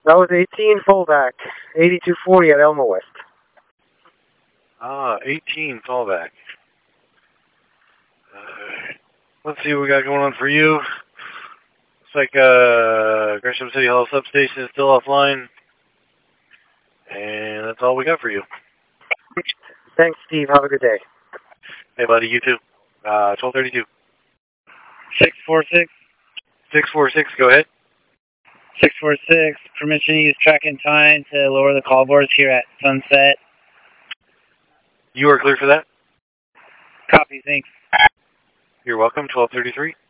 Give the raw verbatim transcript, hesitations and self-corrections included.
That was eighteen fallback. eighty-two forty at Elma West. Ah, eighteen fallback. Uh, let's see what we got going on for you. Looks like uh, Gresham City Hall substation is still offline. And that's all we got for you. Thanks, Steve. Have a good day. Hey, buddy. You too. Uh, twelve thirty-two. six four six. six four six, go ahead. six four six, permission to use track and time to lower the call boards here at Sunset. You are clear for that? Copy, thanks. You're welcome, twelve thirty-three.